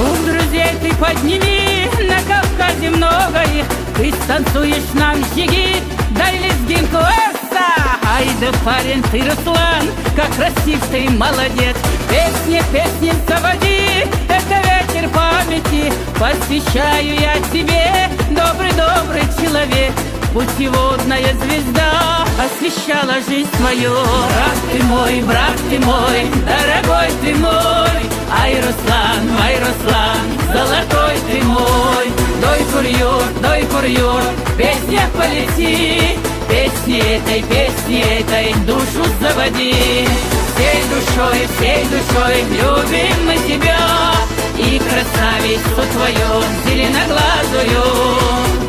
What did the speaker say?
Шум друзей ты подними, на Кавказе много их. Ты станцуешь нам жиги, дай лезгинку, эсса! Ай да парень ты, Руслан, как красив ты, молодец. Песни заводи, это ветер памяти. Посвящаю я тебе, добрый человек. Путеводная звезда освещала жизнь твою. Брат ты мой, дорогой ты мой. Ай, Руслан, золотой ты мой. Дой курьер, песня полети. Песни этой душу заводи. Всей душой любим мы тебя и красавицу твою зеленоглазую.